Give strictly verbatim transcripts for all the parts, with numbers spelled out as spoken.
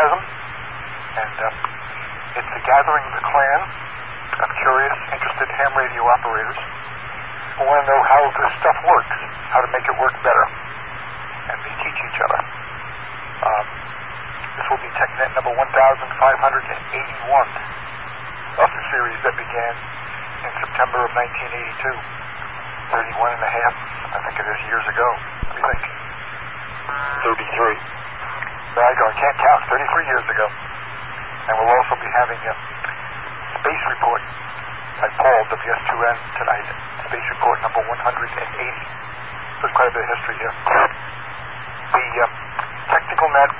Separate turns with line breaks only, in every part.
enthusiasm, and uh, it's a gathering of the clan of curious, interested ham radio operators who want to know how this stuff works, how to make it work better, and they teach each other. Um, this will be TechNet number one thousand five hundred eighty-one of the series that began in September of nineteen eighty-two, thirty-one and a half, I think it is, years ago. What do you think?
thirty-three.
There I go. I can't count. thirty-three years ago. And we'll also be having a Space Report by Paul, W S two N, tonight. Space Report number one hundred eighty. There's quite a bit of history here. The uh, Technical Net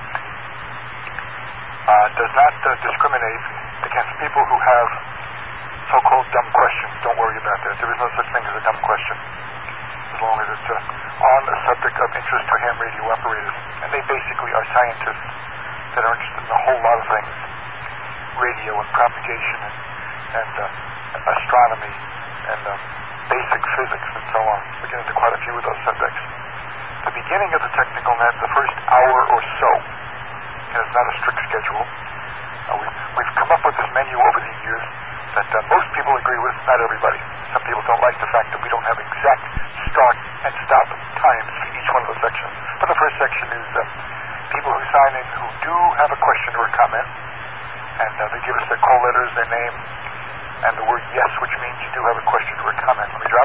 uh, does not uh, discriminate against people who have so-called dumb questions. Don't worry about that. There is no such thing as a dumb question, as long as it's uh, on a subject of interest to ham radio operators. And they basically are scientists that are interested in a whole lot of things. Radio and propagation and, and uh, astronomy and uh, basic physics and so on. We get into quite a few of those subjects. The beginning of the Technical Net, the first hour or so, and it's not a strict schedule. Uh, we've, we've come up with this menu over the years that uh, most people agree with, not everybody. Some people don't like the fact that we don't have exact start and stop times for each one of the sections. But the first section is uh, people who sign in who do have a question or a comment, and uh, they give us their call letters, their name, and the word yes, which means you do have a question or a comment. Let me drop.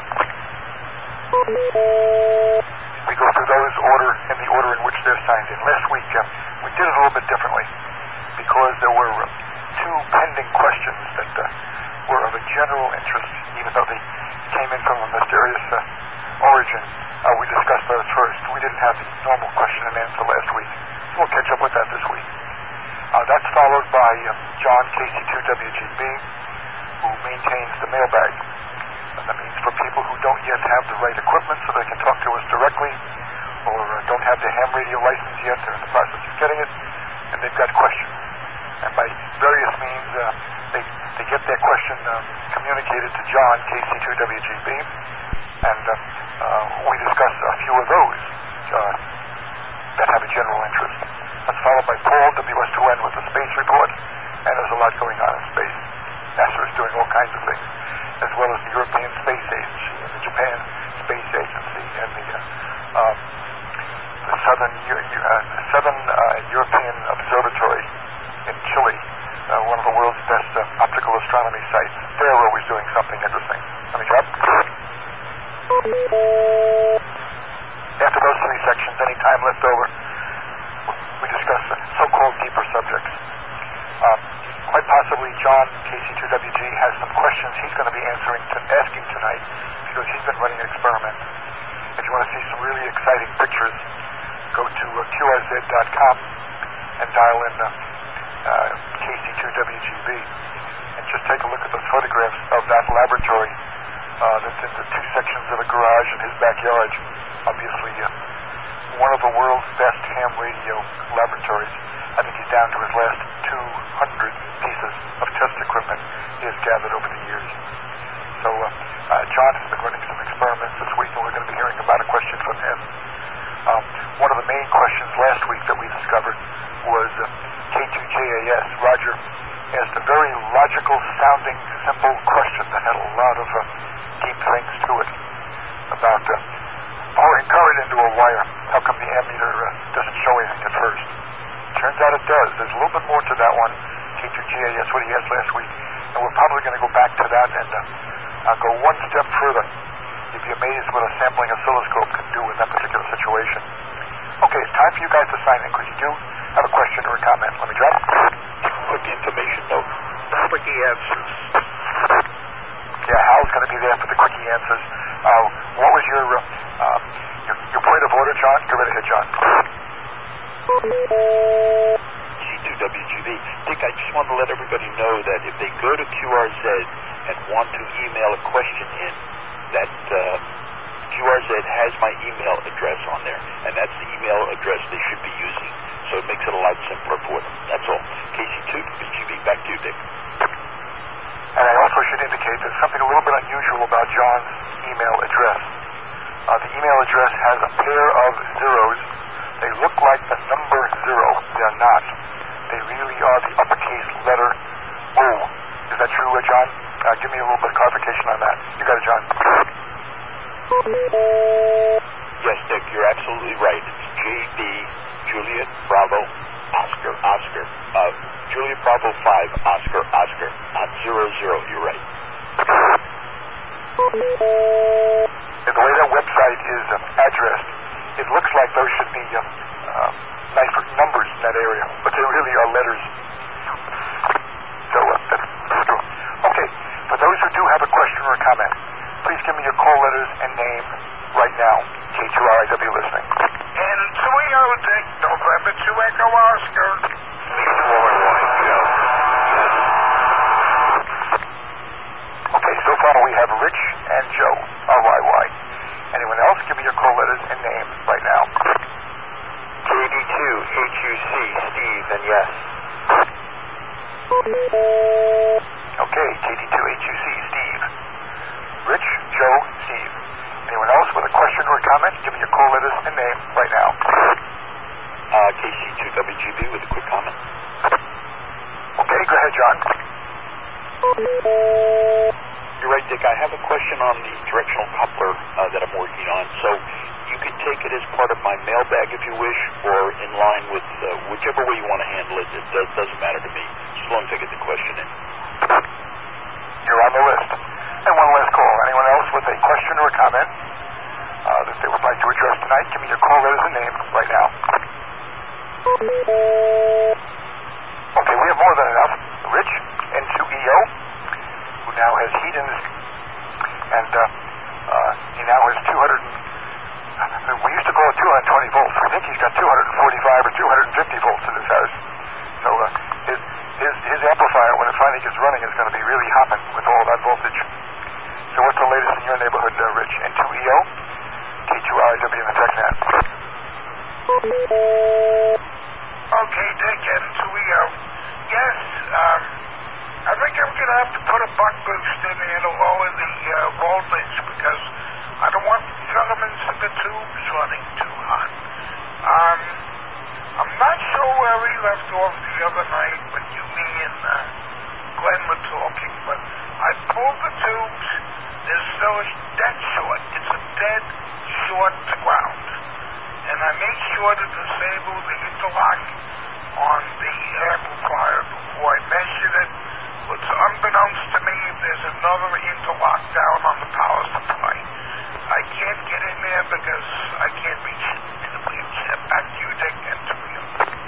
We go through those order in the order in which they're signed in. Last week, uh, we did it a little bit differently because there were uh, two pending questions that uh, were of a general interest, even though they came in from a mysterious uh, origin. Uh, we discussed those first. We didn't have the normal question and answer last week, so we'll catch up with that this week. Uh, that's followed by uh, John, K C two W G B, who maintains the mailbag. And that means for people who don't yet have the right equipment so they can talk to us directly, or uh, don't have the ham radio license yet, they're in the process of getting it, and they've got questions. And by various means, uh, they, they get their question uh, communicated to John, K C two W G B, and uh, uh, we discuss a few of those uh, that have a general interest. That's followed by Paul, W S two N, with the Space Report, and there's a lot going on in space. NASA is doing all kinds of things, as well as the European Space Agency, and the Japan Space Agency, and the, uh, um, the Southern, uh, Southern uh, European Observatory in Chile, uh, one of the world's best uh, optical astronomy sites. They're always doing something interesting. Let me drop. After those three sections, any time left over, we discuss uh, so-called deeper subjects. Uh, quite possibly John, K C two W G, has some questions he's going to be answering, to, asking tonight, because he's been running an experiment. If you want to see some really exciting pictures, go to uh, Q R Z dot com and dial in uh, uh, K C two W G B, and just take a look at those photographs of that laboratory uh, that's in the two sections of a garage in his backyard. Obviously, uh, one of the world's best ham radio laboratories. I think he's down to his last two hundred pieces of test equipment he has gathered over the years. So uh, uh, John has been running some experiments this week, and we're going to be hearing about a question from him. Um, one of the main questions last week that we discovered was uh, K two J A S. Roger asked a very logical-sounding, simple question that had a lot of uh, deep things to it about uh, pouring current into a wire. How come the ammeter uh, doesn't show anything at first? Turns out it does. There's a little bit more to that one, K two J A S, what he asked last week, and we're probably going to go back to that and uh, uh, go one step further. You'd be amazed what a sampling oscilloscope can do in that particular situation. Okay, it's time for you guys to sign in, because you do have a question or a comment. Let me drop.
Quick information note. Quickie answers.
Yeah, Hal's going to be there for the quickie answers. Uh, what was your, uh, uh, your your point of order, John? Go right ahead, John.
K C two W G B. Dick, I just want to let everybody know that if they go to Q R Z and want to email a question in, that uh, Q R Z has my email address on there, and that's the email address they should be using. So it makes it a lot simpler for them. That's all. K C two W G B, back to you, Dick.
And I also should indicate there's something a little bit unusual about John's email address. Uh, the email address has a pair of zeros. They look like the number zero. They're not. They they really are the uppercase letter O. Is that true, uh, John? Uh, give me a little bit of clarification on that. You got it, John.
Yes, Dick, you're absolutely right. It's J B, Juliet, Bravo, Oscar, Oscar. Uh, Juliet, Bravo five, Oscar, Oscar, not zero, zero. You're right.
And the way that website is um, addressed, it looks like those should be um, uh, nice numbers in that area, but they really are letters. So, uh, that's true. Okay, for those who do have a question or a comment, please give me your call letters and name right now. K two R I W listening.
And Toledo, Dick, November two Echo Oscar.
Okay, so far we have Rich and Joe, R Y Y. Anyone else? Give me your call letters and name right now.
K D two, H U C, Steve, and yes.
Okay, K D two, H U C, Steve. Rich, Joe, Steve. Anyone else with a question or a comment? Give me your call letters and name right now.
Uh, K C two W G B with a quick comment.
Okay, go ahead, John.
You're right, Dick. I have a question on the directional coupler uh, that I'm working on. So you can take it as part of my mailbag if you wish, or in line with uh, whichever way you want to handle it. It does, doesn't matter to me, as long as I get the question in.
You're on the list. And one last call. Anyone else with a question or a comment uh, that they would like to address tonight? Give me your call letters and name right now. Okay, we have more than enough. Rich, N two E O, who now has heat in his, and uh, uh, he now has two hundred, uh, we used to call it two hundred twenty volts. I think he's got two hundred forty-five or two hundred fifty volts in his house. So uh, his, his, his amplifier, when it finally gets running, is going to be really hopping with all that voltage. So what's the latest in your neighborhood, uh, Rich? N two E O, K two R I W in the TextNet.
Okay, Dick, N two E O. Yes, um, I think I'm going to have to put a buck boost in there to lower the uh, voltage because I don't want the filaments in the tubes running too hot. Um, I'm not sure where we left off the other night when you, me, and uh, Glenn were talking, but I pulled the tubes. There's still a dead short. It's a dead short to ground. And I made sure to disable the interlock on the amplifier before I measured it. What's unbeknownst to me, there's another interlock down on the power supply. I can't get in there because I can't reach it in the wheelchair. Back to you, Dick, and to you.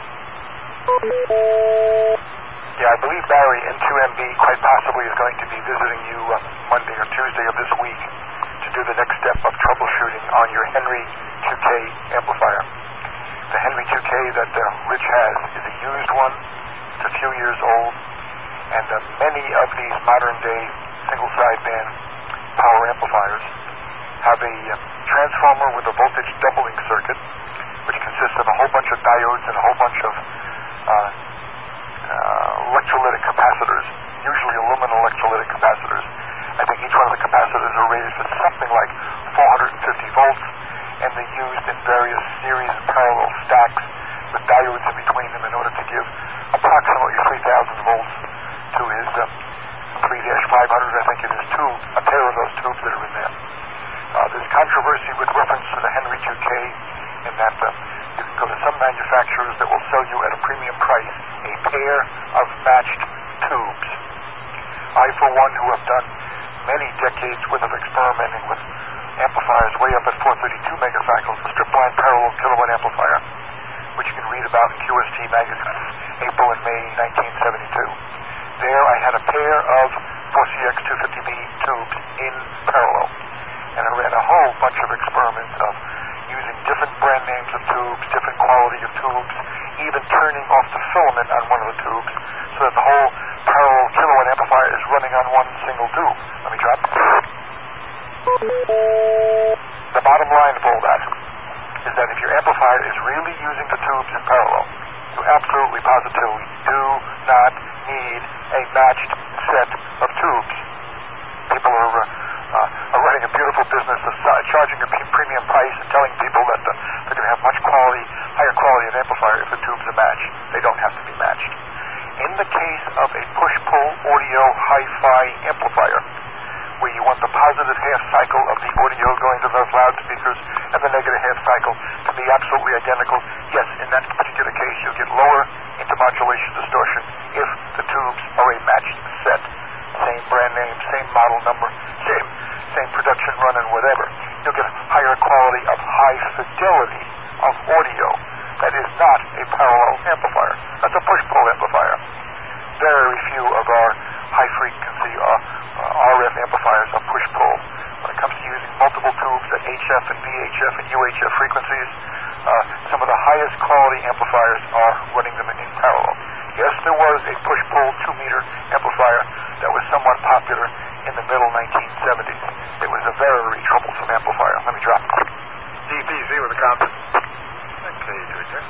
Yeah, I believe Barry, N two M B, quite possibly is going to be visiting you uh, Monday or Tuesday of this week to do the next step of troubleshooting on your Henry two K amplifier. The Henry two K that uh, Rich has is a used one. It's a few years old. And uh, many of these modern-day single-sideband power amplifiers have a uh, transformer with a voltage doubling circuit, which consists of a whole bunch of diodes and a whole bunch of uh, uh, electrolytic capacitors, usually aluminum electrolytic capacitors. I think each one of the capacitors are rated for something like four hundred fifty volts, and they're used in various series and parallel stacks with diodes in between them in order to give approximately three thousand volts to his uh, three five hundred, I think it is, tube, a pair of those tubes that are in there. Uh, there's controversy with reference to the Henry two K in that uh, you can go to some manufacturers that will sell you at a premium price a pair of matched tubes. I, for one, who have done many decades worth of experimenting with amplifiers way up at four thirty-two megacycles, the strip-line parallel kilowatt amplifier, which you can read about in Q S T magazine, April and May nineteen seventy-two. There I had a pair of four C X two fifty B tubes in parallel, and I ran a whole bunch of experiments of using different brand names of tubes, different quality of tubes, even turning off the filament on one of the tubes so that the whole parallel kilowatt amplifier is running on one single tube. Let me drop. The bottom line of all that is that if your amplifier is really using the tubes in parallel, you absolutely positively do not need a matched set of tubes. People are, uh, uh, are running a beautiful business of uh, charging a premium price and telling people that uh, they're going to have much quality, higher quality of amplifier if the tubes are matched. They don't have to be matched. push-pull audio hi-fi amplifier, where you want the positive half cycle of the audio going to those loudspeakers and the negative half cycle to be absolutely identical. Yes, in that particular case, you'll get lower intermodulation distortion if the tubes are a matched set. Same brand name, same model number, same same production run and whatever. You'll get higher quality of high fidelity of audio. That is not a parallel amplifier. That's a push-pull amplifier. Very few of our high-frequency uh, uh, R F amplifiers are push-pull. When it comes to using multiple tubes at H F and V H F and U H F frequencies, uh, some of the highest quality amplifiers are running them in parallel. Yes, there was a push-pull two-meter amplifier that was somewhat popular in the middle nineteen seventies. It was a very troublesome amplifier. Let me drop.
D P Z with a comment. Okay,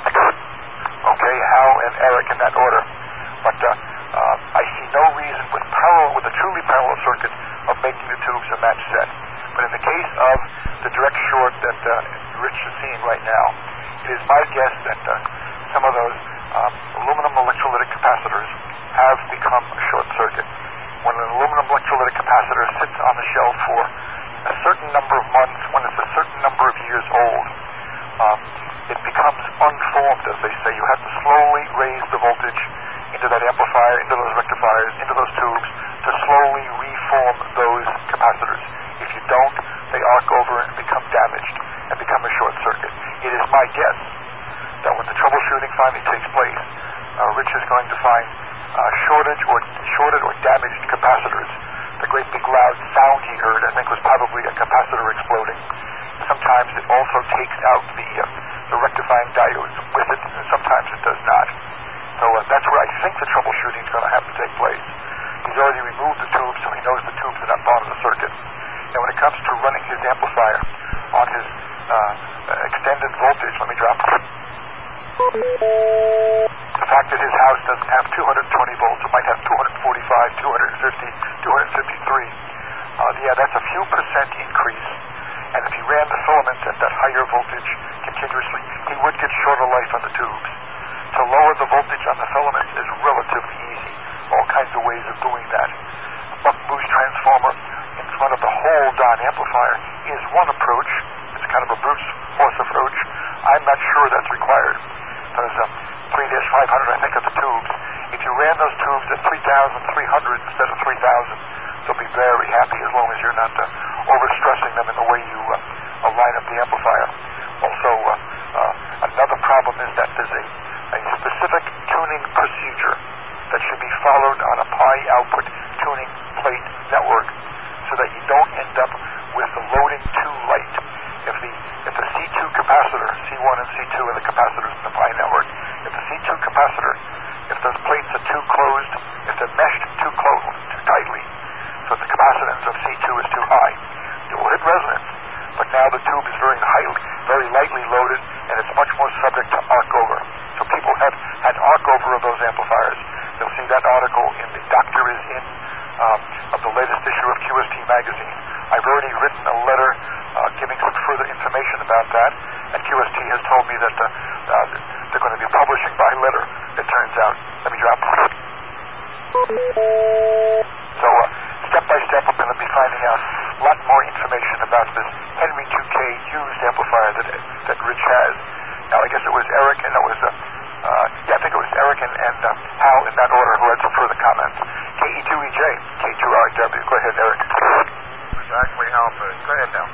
Okay, Hal and Eric in that order. But uh, uh, I see no reason with parallel, with a truly parallel circuit, of making the tubes a match set. But in the case of the direct short that uh, Rich is seeing right now, it is my guess that uh, some of those um, aluminum electrolytic capacitors have become a short circuit. When an aluminum electrolytic capacitor sits on the shelf for a certain number of months, when it's a certain number of years old, um, it becomes unformed, as they say. You have to slowly raise the voltage into that amplifier, into those rectifiers, into those tubes, to slowly reform those capacitors. If you don't, they arc over and become damaged and become a short circuit. It is my guess that when the troubleshooting finally takes place, uh, Rich is going to find uh, shortage or shorted or damaged capacitors. The great big loud sound he heard, I think, was probably a capacitor exploding. Sometimes it also takes out the uh, the rectifying diodes with it, and sometimes it does not. So uh, that's where I think the troubleshooting is going to have to take place. He's already removed the tubes, so he knows the tubes are not part of the circuit. And when it comes to running his amplifier on his uh, extended voltage, let me drop it. The fact that his house doesn't have two hundred twenty volts, it might have two forty-five, two fifty, two fifty-three. Uh, yeah, that's a few percent increase. And if he ran the filaments at that higher voltage continuously, he would get shorter life on the tubes. To lower the voltage on the filaments is relatively easy. All kinds of ways of doing that. A buck-boost transformer in front of the whole Don amplifier is one approach. It's kind of a brute force approach. I'm not sure that's required. There's a three five hundred, I think, of the tubes. If you ran those tubes at three thousand three hundred instead of three thousand, they'll be very happy as long as you're not uh, overstressing them in the way you uh, line up the amplifier. Also, uh, uh, another problem is that there's a, a specific tuning procedure that should be followed on a pi output tuning plate network so that you don't end up with the loading too light. If the if the C two capacitor, C one and C two are the capacitors in the pi network, if the C two capacitor, if those plates are too closed, if they're meshed too close, too tightly, so the capacitance of C two is too high, it will hit resonance. But now the tube is very highly, very lightly loaded, and it's much more subject to arc over. So people have had arc over of those amplifiers. You'll see that article in the Doctor is In um, of the latest issue of Q S T magazine. I've already written a letter uh, giving some further information about that, and Q S T has told me that uh, uh, they're going to be publishing by letter, it turns out. Let me drop it. So uh, step by step we're going to be finding out a lot more information about this Henry two K used amplifier that that Rich has. Now I guess it was Eric and it was uh, uh, yeah I think it was Eric and, and uh, Hal in that order who had some further comments. K E two E J, K two R W. Go ahead, Eric.
Exactly, Hal. Go ahead now.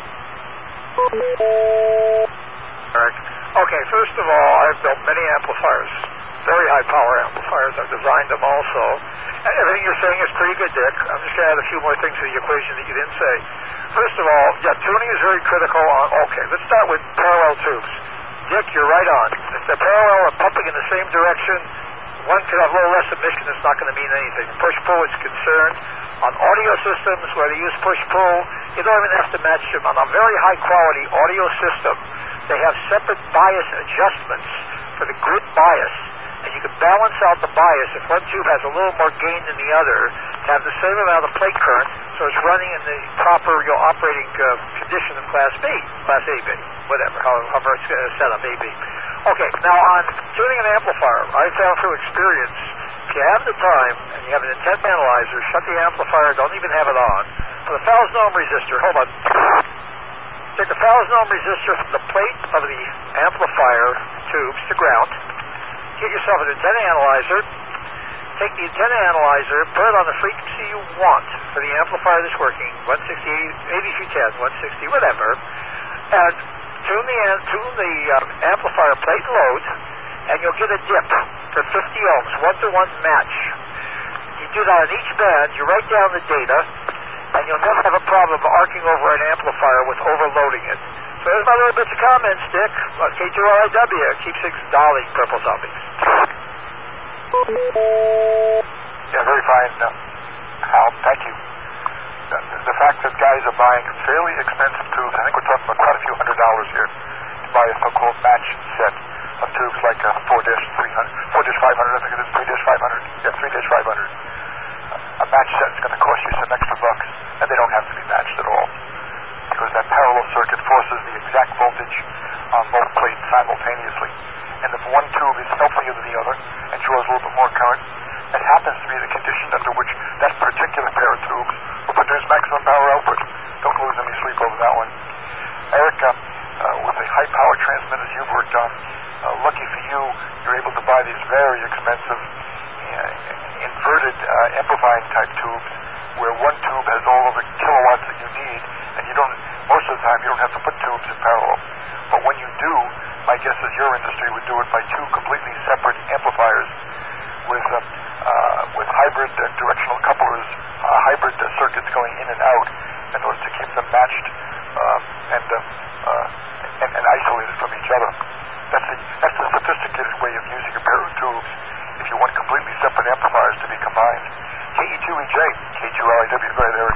Eric. Okay, first of all, I've built many amplifiers, very high power amplifiers. I've designed them also. And everything you're saying is pretty good, Dick. I'm just going to add a few more things to the equation that you didn't say. First of all, yeah, tuning is very critical on, okay, let's start with parallel tubes. Dick, you're right on. If they're parallel and pumping in the same direction, one could have a little less emission. It's not going to mean anything. Push-pull is concerned. On audio systems where they use push-pull, you don't even have to match them. On a very high-quality audio system, they have separate bias adjustments for the grid bias, and you can balance out the bias. If one tube has a little more gain than the other, to have the same amount of plate current, so it's running in the proper you know, operating uh, condition of Class B, Class A B, whatever, however it's uh, set up, A B.
Okay, now on tuning an amplifier, I found through experience, if you have the time and you have an intent analyzer, shut the amplifier, don't even have it on. Put a thousand ohm resistor, hold on. Take a thousand ohm resistor from the plate of the amplifier tubes to ground. Get yourself an antenna analyzer. Take the antenna analyzer, put it on the frequency you want for the amplifier that's working, one sixty, eighty-three ten, one sixty, whatever, and tune the, tune the um, amplifier plate load, and you'll get a dip for fifty ohms, one-to-one match. You do that on each band, you write down the data, and you'll never have a problem arcing over an amplifier with overloading it. So there's my little bits of comments, Dick. K two R I W, keep six dolling, Purple Zombies.
Yeah, very fine, uh, Hal. Thank you. The, the fact that guys are buying fairly expensive tubes, I think we're talking about quite a few hundred dollars here, to buy a so-called match set of tubes like a four dash three hundred, four dash five hundred, I think it is, three dash five hundred, yeah, three dash five hundred. Uh, a match set is going to cost you some extra bucks, and they don't have to be matched at all, because that parallel circuit forces the exact voltage on both plates simultaneously. And if one tube is healthier than the other and draws a little bit more current, it happens to be the condition under which that particular pair of tubes will produce maximum power output. Don't lose any sleep over that one. Eric, uh, uh, with the high power transmitters you've worked on, uh, lucky for you, you're able to buy these very expensive uh, inverted uh, amplifying type tubes where one tube has all of the kilowatts that you need, and you don't, most of the time you don't have to put tubes in parallel. But when you do, my guess is your industry would do it by two completely separate amplifiers with uh, uh, with hybrid uh, directional couplers, uh, hybrid uh, circuits going in and out in order to keep them matched uh, and, uh, uh, and and isolated from each other. That's the that's the sophisticated way of using a pair of tubes if you want completely separate amplifiers to be combined. K E two E J, K two R I W, go ahead, Eric.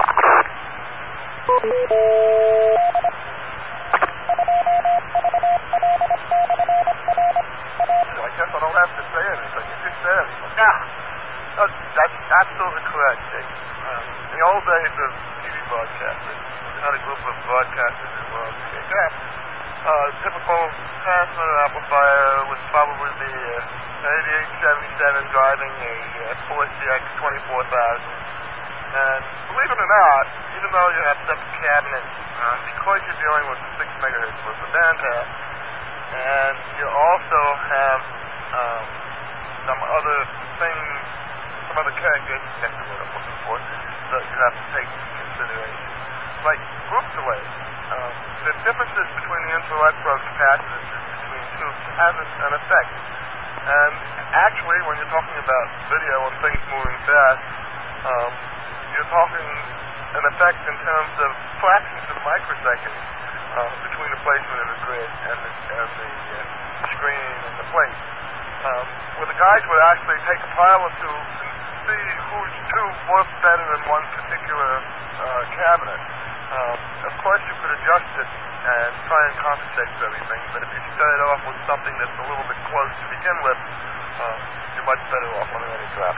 I guess I don't have to say anything. You just said everything. Yeah. No, that's absolutely correct, Dick. Um, in the old days of T V broadcasting, we had a group of broadcasters who were exam. Uh, typical transmitter amplifier would probably be a eighty-eight seventy-seven driving a uh, four C X twenty-four thousand. And believe it or not, even though you have separate cabinets, um, because you're dealing with six megahertz with the bandpass, and you also have um, some other things, some other characteristics, that's the word I'm looking for, that you have to take into consideration. Like group delay. Um, the differences between the inter-electrode capacitances between tubes has an effect. And actually, when you're talking about video and things moving fast, um, you're talking an effect in terms of fractions of microseconds uh, between the placement of the grid and the, and the uh, screen and the plate. Um, where the guys would actually take a pile of tubes and see whose tube worked better in one particular uh, cabinet. Um, of course, you could adjust it and try and compensate for everything, but if you start off with something that's a little bit close to begin with, uh, you're much better off on any drop.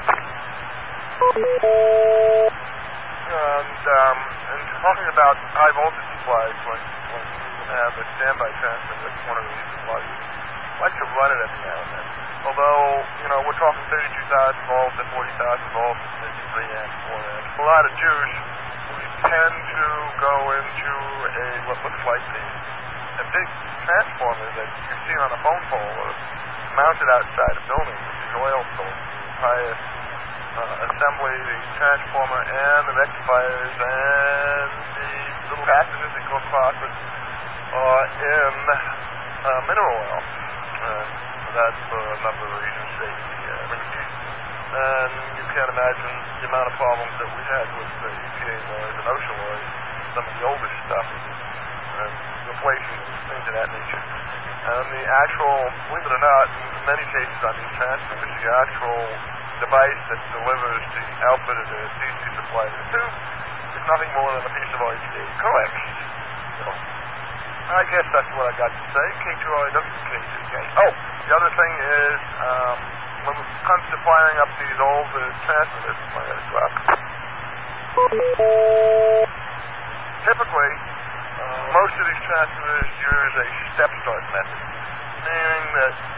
And, um, and talking about high voltage supplies, when, when you have a standby transmitter, that's one of the reasons why you like to run it every now and then. Although, you know, we're talking thirty-two thousand volts and forty thousand volts, maybe three amps, four amps. A lot of juice. We tend to go into a what looks like the a big transformer that you see on a phone pole or mounted outside a building, which is oil sold. The entire uh, assembly, the transformer, and the rectifiers, and the little capacitors that go across it are in uh, mineral oil. Uh, that's for a number of reasons, safety, uh, leakage. And you can't imagine the amount of problems that we had with the E P A laws and OSHA laws, some of the older stuff, and replacing things of that nature. And the actual, believe it or not, in many cases on these transmitters, the actual device that delivers the output of the D C supply to the tube is nothing more than a piece of R G A coax. So, I guess that's what I got to say. K two R W, K two K. Oh, the other thing is, um, when it comes to firing up these old uh, transmitters, I'm going to drop. Typically, uh, most of these transmitters use a step start method, meaning that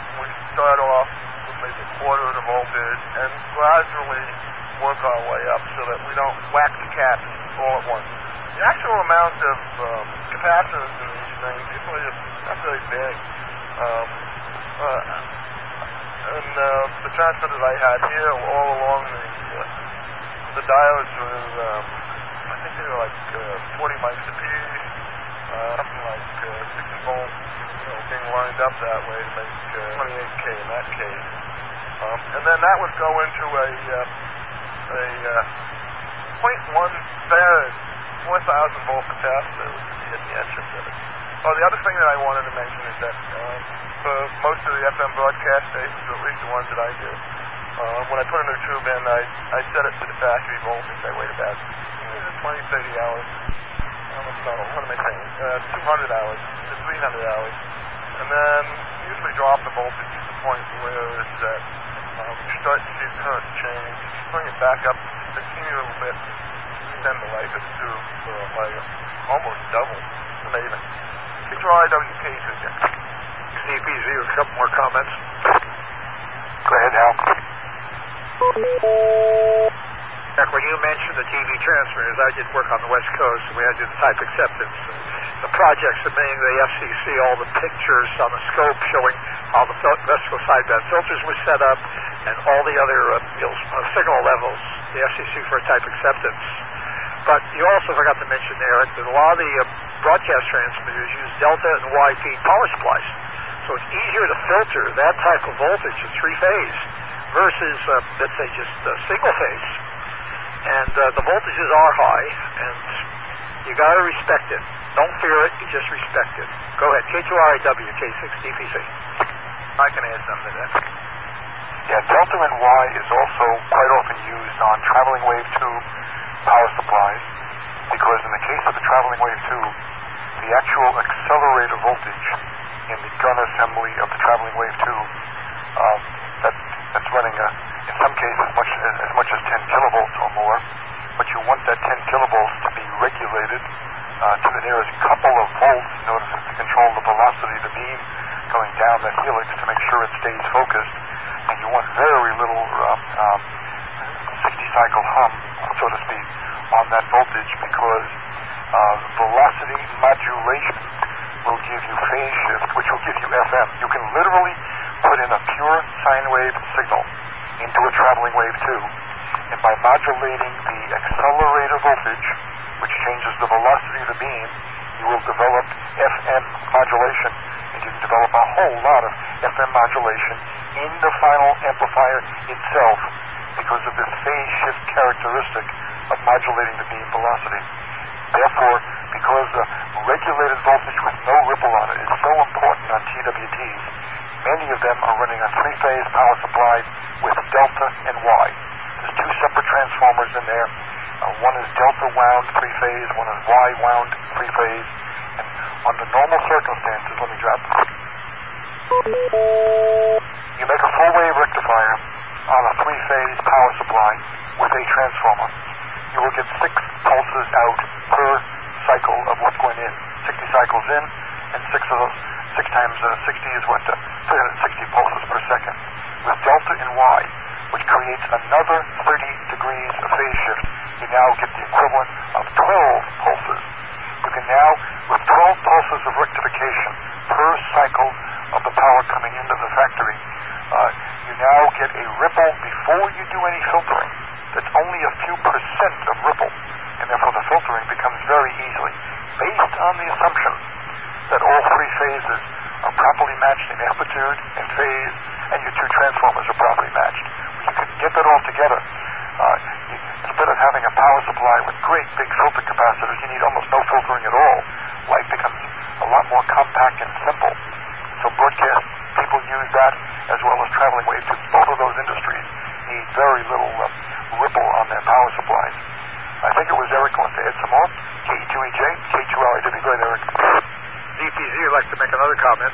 voltage and gradually work our way up so that we don't whack the caps all at once. The actual amount of um, capacitance in these things usually is not very big. Um, uh, and uh, the transmitters I had here all along the uh, the diodes were, um, I think they were like uh, forty mics apiece, uh, something like uh, sixty volts, you know, being lined up that way to make uh, twenty-eight K in that case. Um, and then that would go into a uh, a uh, zero point one farad, four thousand volt capacitor, which would be at the entrance of it. Oh, the other thing that I wanted to mention is that um, for most of the F M broadcast stations, or at least the ones that I do, uh, when I put a new tube in, I, I set it to the factory voltage. I wait about uh, twenty, thirty hours. Um, no, what am I saying? Uh, two hundred hours to three hundred hours. And then usually drop the voltage to the point where it's at, um, you start to see the current change. You bring it back up a teeny little bit, extend the life of the tube uh, by almost double. It's amazing. K two R I W K two again.
D P Z with a couple more comments.
Go ahead, Hal.
Back when you mentioned the T V transmitters, I did work on the West Coast, and we had to do the type acceptance. The project submitting to the F C C all the pictures on the scope showing how the vesicle sideband filters were set up and all the other uh, you know, uh, signal levels, the F C C for type acceptance. But you also forgot to mention, Eric, that a lot of the uh, broadcast transmitters use delta and Y P power supplies. So it's easier to filter that type of voltage in three-phase versus, uh, let's say, just uh, single-phase. And uh, the voltages are high, and you got to respect it. Don't fear it, you just respect it. Go ahead, K two R I W, K six D P C.
I can add something to that.
Yeah, delta and Y is also quite often used on traveling wave tube power supplies, because in the case of the traveling wave tube, the actual accelerator voltage in the gun assembly of the traveling wave tube, um, that, that's running, a, in some cases, much, as much as ten kilovolts or more, but you want that ten kilovolts to be regulated uh, to the nearest couple of volts in order to control the velocity of the beam going down that helix to make sure it stays focused, and you want very little um, um, sixty cycle hum, so to speak, on that voltage, because uh, velocity modulation will give you phase shift, which will give you F M. You can literally put in a pure sine wave signal into a traveling wave tube, and by modulating the accelerator voltage, which changes the velocity of the beam, you will develop F M modulation, and you can develop a whole lot of F M modulation in the final amplifier itself because of this phase shift characteristic of modulating the beam velocity. Therefore, because the regulated voltage with no ripple on it is so important on T W Ts, many of them are running a three-phase power supply with delta and Y. There's two separate transformers in there. Uh, one is delta wound three-phase, one is Y wound three-phase. And under normal circumstances, let me drop. You make a full-wave rectifier on a three-phase power supply with a transformer. You will get six pulses out per cycle of what's going in. sixty cycles in, and six of those, six times uh, sixty is what, uh, three hundred sixty pulses per second. With delta and Y, which creates another thirty degrees of phase shift, you now get the equivalent of twelve pulses. You can now, with twelve pulses of rectification per cycle of the power coming into the factory, uh, you now get a ripple before you do any filtering. That's only a few percent of ripple, and therefore the filtering becomes very easily based on the assumption that all three phases are properly matched in amplitude and phase, and your two transformers are properly matched. When you can get that all together, uh, you, instead of having a power supply with great big filter capacitors, you need almost no filtering at all. Life becomes a lot more compact and simple. So broadcast people use that as well as traveling wave tubes. Both of those industries need very little uh, ripple on their power supplies. I think it was Eric who wants to add some more. K E two E J, K two L I W. Go ahead, Eric.
D P Z would like to make another comment.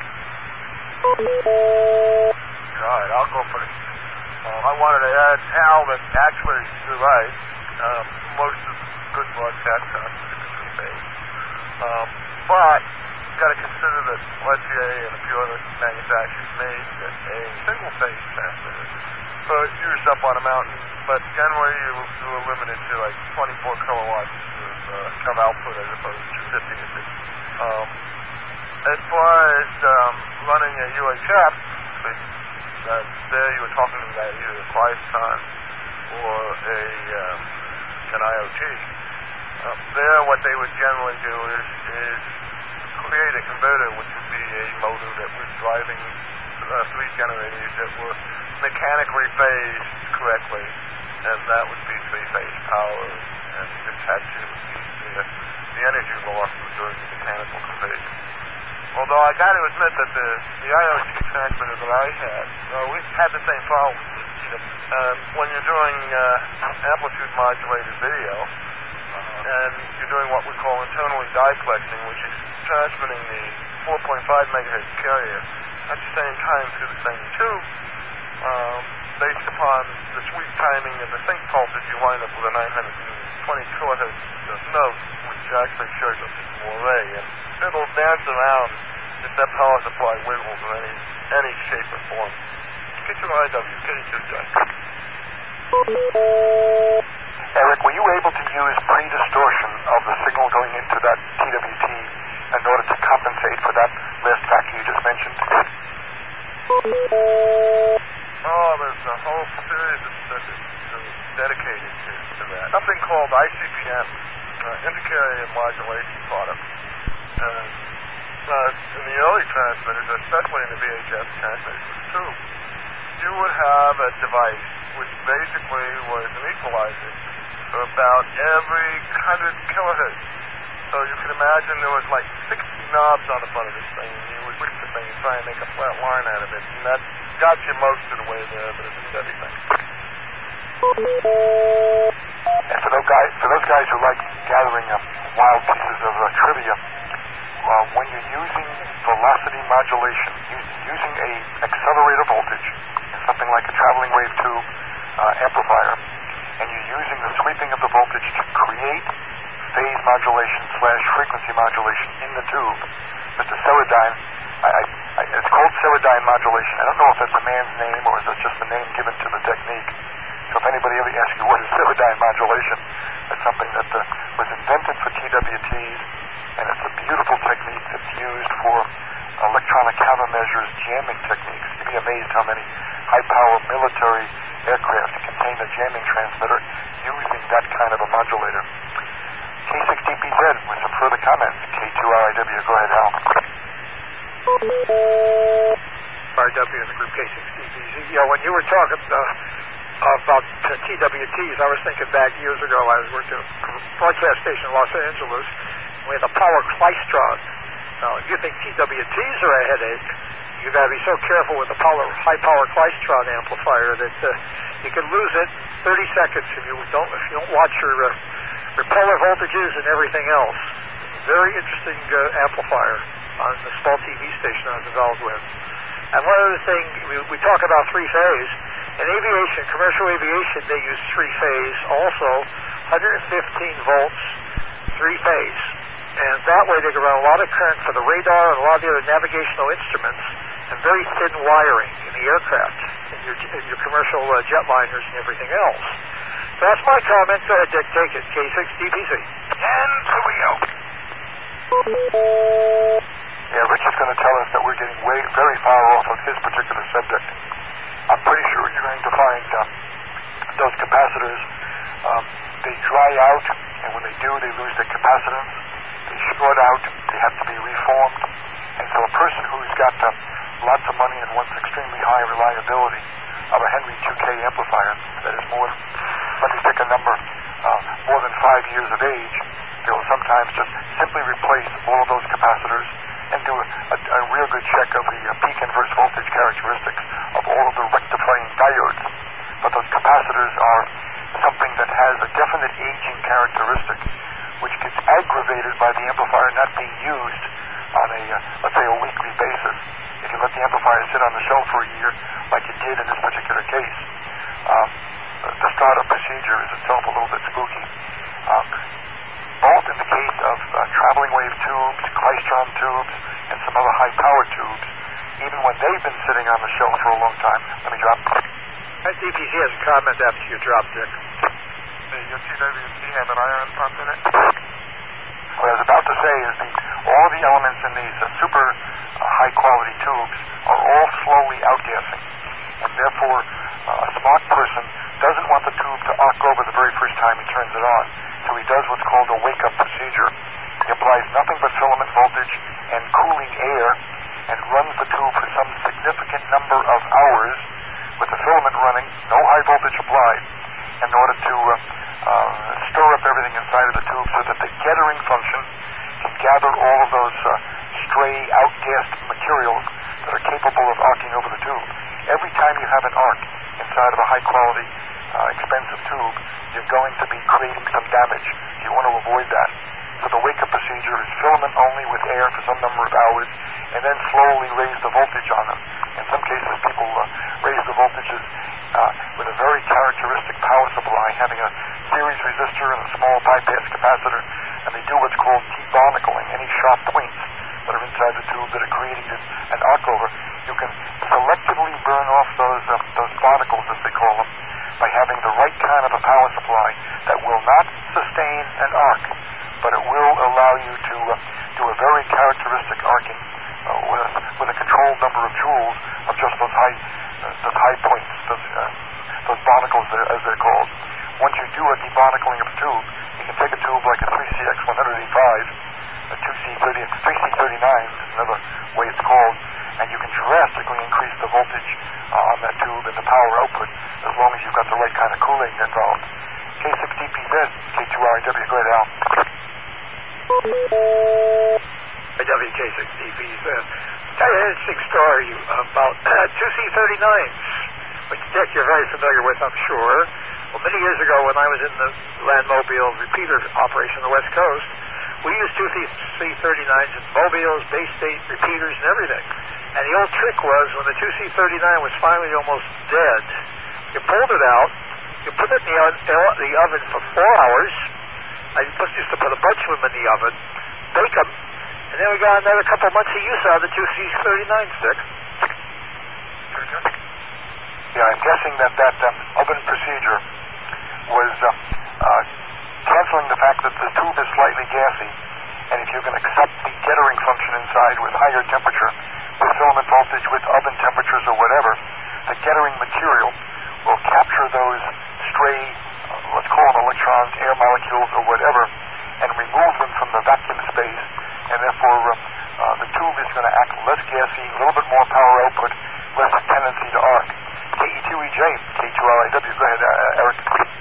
All right, I'll go first. Um, I wanted to add, Al, that actually you're right. Um, most of the good broadcast transmitters are three-phase. Um, but you've got to consider that L T A and a few other manufacturers made a single-phase transmitter. uh, used up on a mountain, but generally you, you were limited to like twenty-four kilowatts of, uh, of output as opposed to fifty or sixty. Um, as far as um, running a U H F, uh, there you were talking about either a Quaistron or a um, an I O T. Uh, there, what they would generally do is, is create a converter, which would be a motor that was driving uh, three generators that were mechanically phased correctly, and that would be three-phase power, and you just had to use the, the energy loss during the mechanical conversion. Although I got to admit that the, the I O T transmitter that I had, uh, we had the same problem. Um, when you're doing uh, amplitude modulated video, and you're doing what we call internally diplexing, which is transmitting the four point five megahertz carrier at the same time through the same tube, um, based upon the sweep timing of the sync pulses, you wind up with a nine hundred twenty kilohertz note, which actually shows up as more array, and it'll dance around if that power supply wiggles in any, any shape or form. Get your I W, get it to Jack.
Eric, were you able to use pre-distortion of the signal going into that T W T in order to compensate for that last factor you just mentioned?
Oh, there's a whole series of circuits dedicated to, to that. Something called I C P M, uh, intercarrier modulation product. Uh, uh, in the early transmitters, especially in the V H F transmitters too, you would have a device which basically was an equalizer for about every one hundred kilohertz. So you can imagine there was like sixty knobs on the front of this thing, and you would switch the thing and try and make a flat line out of it, and that got you most of the way there, but it didn't do anything.
And for those guys, for those guys who like gathering up wild pieces of uh, trivia, uh, when you're using velocity modulation, u- using a accelerator voltage in something like a traveling wave tube uh, amplifier, and you're using the sweeping of the voltage to create phase modulation slash frequency modulation in the tube, Mister Ceridine, I, I, I, it's called Ceridine modulation. I don't know if that's a man's name or is it just the name given to the technique. So if anybody ever asks you what is Ceridine modulation, it's something that uh, was invented for T W Ts, and it's a beautiful technique that's used for electronic countermeasures jamming techniques. You'd be amazed how many high-power military aircraft contain a jamming transmitter using that kind of a modulator. K six D P Z with some further comments. K two R I W, go ahead, Al.
R I W in the group K six D P Z. Yeah, when you were talking uh, about uh, T W Ts, I was thinking back years ago. I was working at a broadcast station in Los Angeles. We had the Power Klystron. Now, if you think T W Ts are a headache, you got to be so careful with the power, high-power Klystron amplifier that uh, you can lose it in thirty seconds if you don't if you don't watch your uh, repeller voltages and everything else. Very interesting uh, amplifier on the small T V station I was involved with. And one other thing, we, we talk about three-phase. In aviation, commercial aviation, they use three-phase also, one hundred fifteen volts, three-phase. And that way they can run a lot of current for the radar and a lot of the other navigational instruments and very thin wiring in the aircraft, in your, in your commercial uh, jetliners and everything else. So that's my comment. Go ahead, Dick, take it. K six D P Z.
And here we go.
Yeah, Rich is going to tell us that we're getting way, very far off of his particular subject. I'm pretty sure you're going to find um, those capacitors, um, they dry out, and when they do, they lose their capacitance. They short out, they have to be reformed. And so a person who's got uh, lots of money and wants extremely high reliability of a Henry two K amplifier that is more, let me pick a number, uh, more than five years of age, they will sometimes just simply replace all of those capacitors and do a, a, a real good check of the uh, peak inverse voltage characteristics of all of the rectifying diodes. But those capacitors are something that has a definite aging characteristic, which gets aggravated by the amplifier not being used on a, uh, let's say, a weekly basis. If you let the amplifier sit on the shelf for a year, like it did in this particular case, um, the startup procedure is itself a little bit spooky. Um, both in the case of uh, traveling wave tubes, Klystron tubes, and some other high-power tubes, even when they've been sitting on the shelf for a long time, let me drop.
D P Z has a comment after you drop, Dick.
Hey, your T W G have an ion pump in it?
What I was about to say is the all of the elements in these uh, super uh, high-quality tubes are all slowly outgassing, and therefore uh, a smart person doesn't want the tube to arc over the very first time he turns it on, so he does what's called a wake-up procedure. He applies nothing but filament voltage and cooling air and runs the tube for some significant number of hours with the filament running, no high voltage applied, in order to uh, uh, stir up everything inside of the tube so that the gettering function can gather all of those uh, stray outgassed materials that are capable of arcing over the tube. Every time you have an arc inside of a high quality, uh, expensive tube, you're going to be creating some damage. You want to avoid that. So the wake-up procedure is filament only with air for some number of hours, and then slowly raise the voltage on them. In some cases, people uh, raise the voltages uh, with a very characteristic power supply, having a series resistor and a small bypass capacitor, and they do what's called debarnacling. Any sharp points that are inside the tube that are creating an arc over, you can selectively burn off those uh, those barnacles, as they call them, by having the right kind of a power supply that will not sustain an arc, but it will allow you to uh, do a very characteristic arcing uh, with, a, with a controlled number of joules of just those high uh, those high points, those, uh, those barnacles, as they're called. Once you do a debarnacling of a tube, you can take a tube like a three C X one eighty-five, a two C thirty, three C thirty-nine is another way it's called, and you can drastically increase the voltage uh, on that tube and the power output as long as you've got the right kind of cooling involved. K six D P Z, K two R I W, go ahead, Al.
W K six D P Z. Tell you an interesting story about uh, two C thirty-nines, which, Dick, you're very familiar with, I'm sure. Well, many years ago when I was in the Landmobile repeater operation on the West Coast, we used two C thirty-nines in mobiles, base state repeaters, and everything. And the old trick was, when the two C thirty-nine was finally almost dead, you pulled it out, you put it in the, o- the oven for four hours. I used to put a bunch of them in the oven, bake them, and then we got another couple months of use out of the two C thirty-nine stick.
Yeah, I'm guessing that that um, oven procedure was uh, uh, canceling the fact that the tube is slightly gassy, and if you can accept the gettering function inside with higher temperature, with filament voltage, with oven temperatures or whatever, the gettering material will capture those stray, uh, let's call them electrons, air molecules or whatever, and remove them from the vacuum space, and therefore uh, uh, the tube is going to act less gassy, a little bit more power output, less tendency to arc. K E two E J, K two R I W, go ahead, uh, Eric.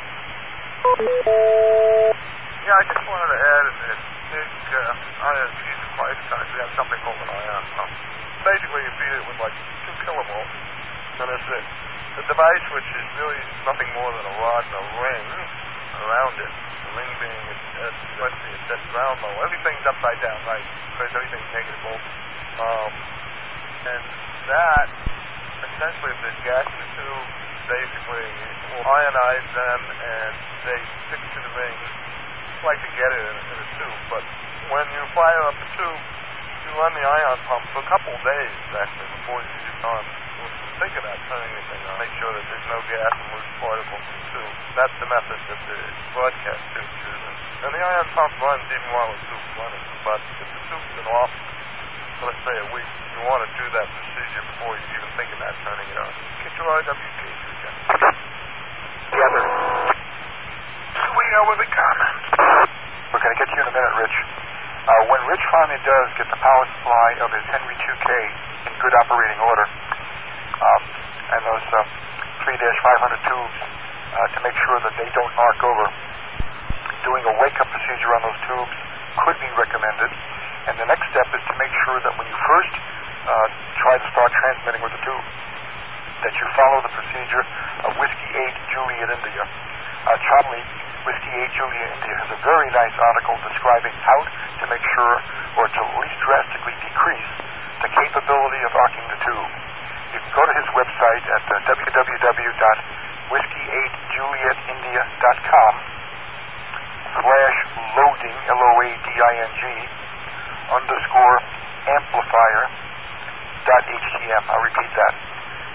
Yeah, I just wanted to add in this big uh, ion piece of price tag. We have something called an ion pump. Basically, you feed it with like two kilovolts, and it's a, a device which is really nothing more than a rod and a ring around it. The ring being at, let's see, it's at ground level. Everything's upside down, right? Because everything's negative volts. Um, and that, essentially, if there's gas in the tube, basically will ionize them and they stick to the ring. It's like to get it in, in a tube, but when you fire up the tube, you run the ion pump for a couple of days, actually, before you get on. Think about turning anything on. Make sure that there's no gas and loose particles in the tube. That's the method that the broadcast tube's using. And the ion pump runs even while the tube's running. But if the tube's been off, for let's say a week, you want to do that procedure before you even think about turning it on. Get your R W K through, Jeff.
The other.
So we go with the comments.
We're going to get to you in a minute, Rich. Uh, when Rich finally does get the power supply of his Henry two K in good operating order, um, and those uh, three five hundred tubes uh, to make sure that they don't arc over, doing a wake-up procedure on those tubes could be recommended. And the next step is to make sure that when you first uh, try to start transmitting with the tube, that you follow the procedure of Whiskey eight Juliet India. Uh, Charlie, Whiskey eight Juliet India, has a very nice article describing how to make sure, or to at least drastically decrease, the capability of arcing the tube. You can go to his website at uh, w w w dot whiskey eight juliet india dot com slash loading, L O A D I N G, underscore amplifier dot H T M. I'll repeat that.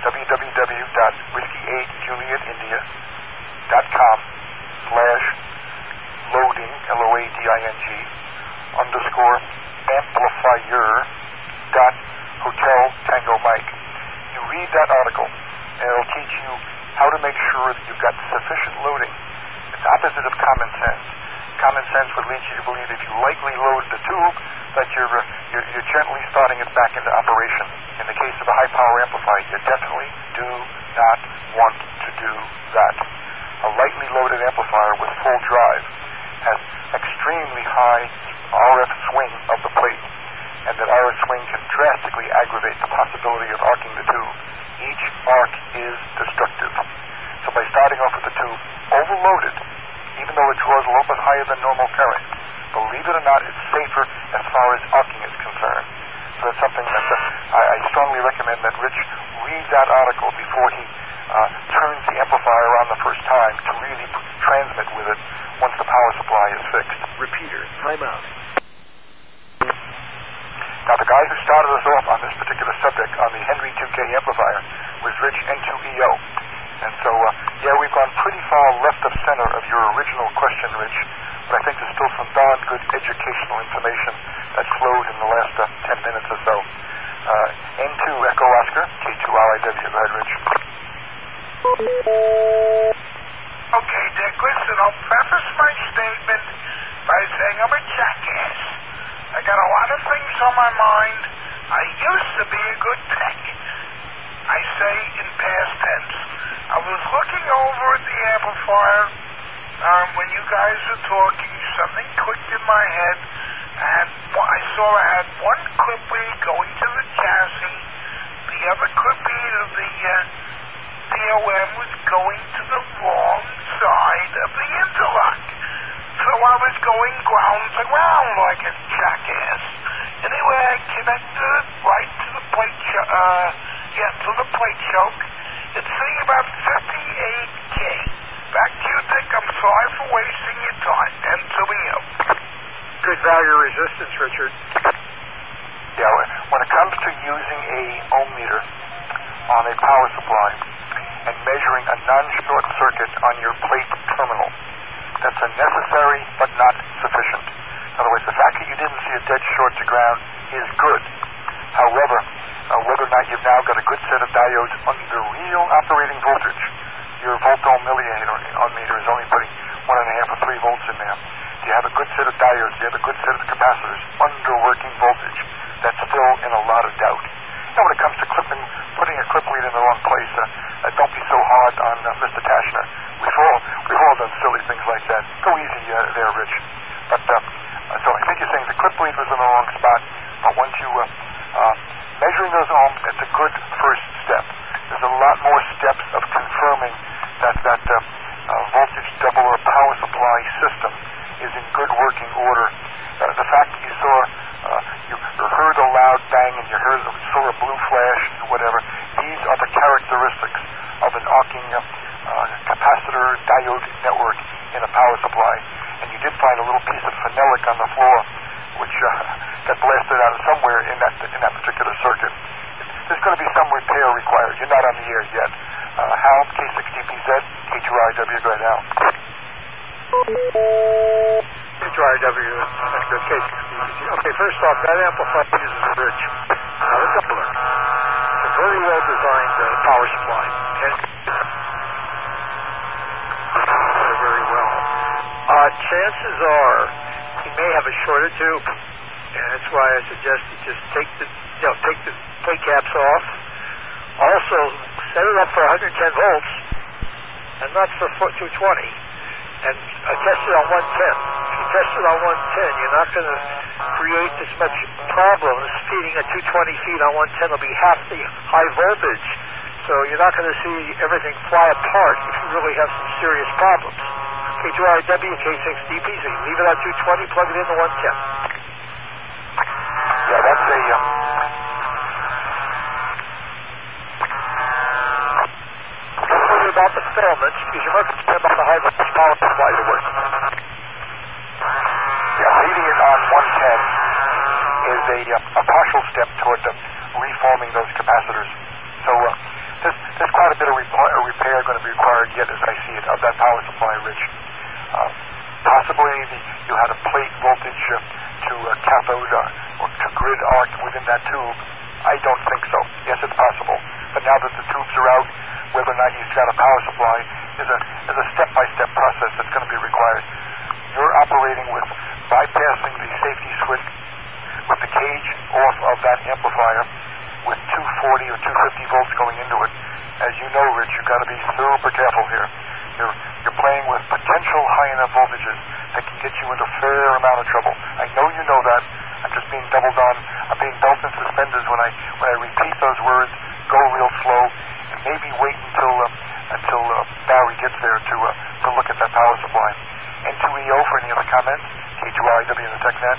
www.whiskey8juliet.india.com slash loading, L O A D I N G, underscore amplifier dot hotel tango Mike. You read that article, and it'll teach you how to make sure that you've got sufficient loading. It's opposite of common sense. Common sense would lead you to believe if you lightly load the tube, that you're, uh, you're, you're gently starting it back into operation. In the case of a high-power amplifier, you definitely do not want to do that. A lightly loaded amplifier with full drive has extremely high R F swing of the plate, and that R F swing can drastically aggravate the possibility of arcing the tube. Each arc is destructive. So by starting off with the tube overloaded, even though it draws a little bit higher than normal current, believe it or not, it's safer as far as arcing is concerned. So that's something that uh, I, I strongly recommend that Rich read that article before he uh, turns the amplifier on the first time to really p- transmit with it once the power supply is fixed.
Repeater, time out.
Now, the guy who started us off on this particular subject on the Henry two K amplifier was Rich N two E O. And so, uh, yeah, we've gone pretty far left of center of your original question, Rich, but I think there's still some darn good educational information that flowed in the last uh, ten minutes or so. Uh, N two Echo Oscar, K two R I W. Go ahead, Rich.
Okay, Dick, listen, I'll preface my statement by saying I'm a jackass. I got a lot of things on my mind. I used to be a good tech. I say in past tense. I was looking over at the amplifier um, when you guys were talking. Something clicked in my head. I, had, I saw I had one clip lead going to the chassis. The other clip lead of the uh, D O M was going to the wrong side of the interlock. So I was going ground to ground like a jackass. Anyway, I connected it right to the plate, cho- uh, yeah, to the plate choke. It's sitting about fifty-eight K. Back to you, Dick. I'm sorry for wasting your time. And to you.
Good value resistance, Richard.
Yeah, when it comes to using a ohm meter on a power supply and measuring a non-short circuit on your plate terminal, that's a necessary but not sufficient. In other words, the fact that you didn't see a dead short to ground is good. However, uh, whether or not you've now got a good set of diodes under real operating voltage, your volt-ohm millimeter on meter is only putting one and a half or three volts in there. Do you have a good set of diodes? Do you have a good set of capacitors under working voltage? That's still in a lot of doubt. Now, when it comes to clipping, putting a clip lead in the wrong place, uh, uh, don't be so hard on uh, Mister Tashner. We've all, we've all done silly things like that. Go easy uh, there, Rich. But uh, so I think you're saying the clip lead was in the wrong spot, but once you uh, uh, measuring those ohms, it's a good first step. There's a lot more steps of confirming that that uh, uh, voltage double or power supply system is in good working order. Uh, the fact that you saw, uh, you heard a loud bang and you heard, saw a blue flash and whatever, these are the characteristics of an arcing uh, uh, capacitor diode network in a power supply. And you did find a little piece of phenolic on the floor, which uh, got blasted out of somewhere in that in that particular circuit. There's going to be some repair required. You're not on the air yet. Uh, Hal, K six D P Z, K two R I W, go ahead, Hal.
K two R I W, K six D P Z. Okay, first off, that amplifier uses a bridge, not a doubler. It's a very well designed uh, power supply. Okay? Very well. Uh, chances are he may have a shorter tube, and that's why I suggest you just take the, you know, take the plate caps off. Also, set it up for one hundred ten volts, and not for two twenty, and uh, test it on one ten. If you test it on one ten, you're not going to create as much problems feeding at two twenty feet on one ten. It'll be half the high voltage, so you're not going to see everything fly apart if you really have some serious problems. K two R I W, K six D P Z. Leave it at two twenty, plug it into one ten.
Yeah, that's a... Uh,
Don't worry about the filaments, because you're more concerned about the high voltage power supply to work.
Yeah, leaving it on one ten is a, uh, a partial step toward uh, reforming those capacitors. So uh, there's, bit of repl- or repair going to be required yet, as I see it, of that power supply, Rich. Uh, possibly the, you had a plate voltage uh, to uh, cathode uh, or to grid arc within that tube. I don't think so. Yes, it's possible. But now that the tubes are out, whether or not you've got a power supply is a, is a step-by-step process that's going to be required. You're operating with bypassing the safety switch with the cage off of that amplifier with two forty or two fifty volts going into it. As you know, Rich, you've got to be super careful here. You're, you're playing with potential high enough voltages that can get you into a fair amount of trouble. I know you know that. I'm just being doubled on. I'm being belt and suspenders when I when I repeat those words. Go real slow, and maybe wait until uh, until uh, Barry gets there to uh, to look at that power supply. N two E O for any other comments? K two R I W in the TechNet.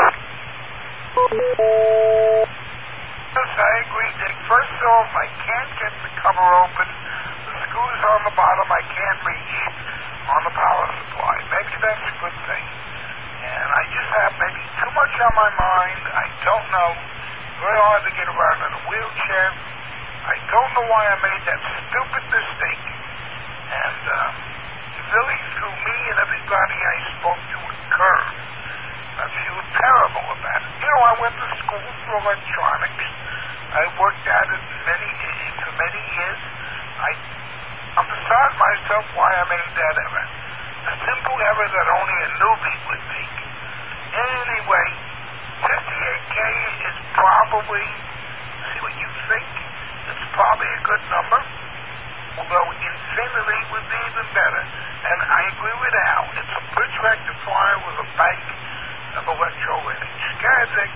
Yes, I agree, Dick. First off, I can't get the cover open. The screws on the bottom I can't reach on the power supply. Maybe that's a good thing. And I just have maybe too much on my mind. I don't know. Very hard to get around in a wheelchair. I don't know why I made that stupid mistake. And um, it really threw me and everybody I spoke to a curve. I feel terrible about it. You know, I went to school for electronics. I worked at it many for many years. I, I'm beside myself why I made that error. A simple error that only a newbie would make. Anyway, fifty-eight K is probably, see what you think, it's probably a good number, although infinity would be even better. And I agree with Al, it's a bridge rectifier with a bank of electrolytics. Go ahead, Dick.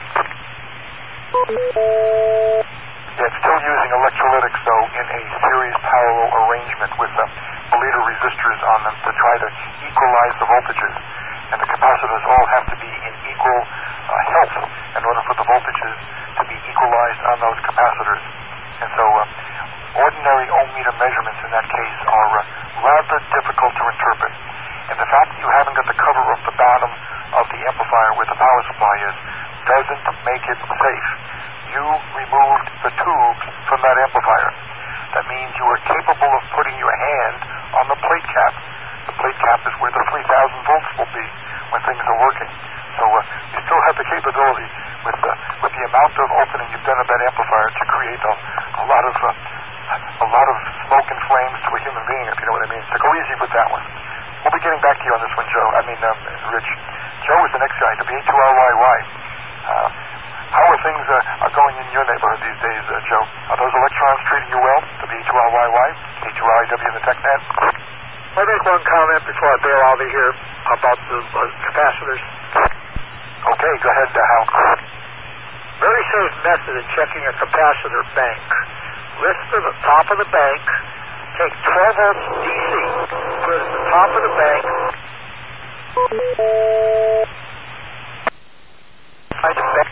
Yeah, it's still using electrolytics, though, in a series parallel arrangement with uh, leader resistors on them to try to equalize the voltages. And the capacitors all have to be in equal uh, health in order for the voltages to be equalized on those capacitors. And so uh, ordinary ohm meter measurements in that case are uh, rather difficult to interpret. And the fact that you haven't got the cover of the bottom of the amplifier where the power supply is doesn't make it safe. You removed the tubes from that amplifier. That means you are capable of putting your hand on the plate cap. The plate cap is where the three thousand volts will be when things are working. So uh, you still have the capability with the, with the amount of opening you've done of that amplifier to create a, a lot of uh, a lot of smoke and flames to a human being, if you know what I mean. So go easy with that one. We'll be getting back to you on this one, Joe. I mean, um, Rich. Joe is the next guy, W two R Y Y. Uh, how are things uh, are going in your neighborhood these days, uh, Joe? Are those electrons treating you well? W two R Y Y, K two R I W in the TechNet.
I'll make one comment before I bail out of here about the uh, capacitors.
Okay, go ahead, uh, Hal.
Very safe method in checking a capacitor bank. Lift to the top of the bank, take twelve volts D C, put it at the top of the bank, find the bank.